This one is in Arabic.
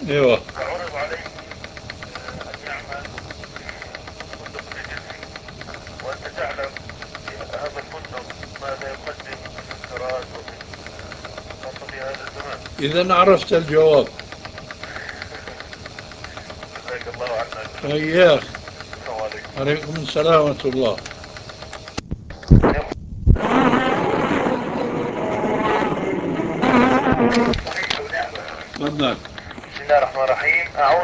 ايوه. فعرض عليه أن يعمل فندق إيجيبسي، وأنت تعلم هذا الفندق ماذا يقدم من انفراد ومن خاصة في هذا الزمان. اذا عرفت الجواب. جزاك الله عنا كل خير. اياك. السلام عليكم. عليكم السلام ورحمه الله. تفضل. بسم الله الرحمن الرحيم. أعود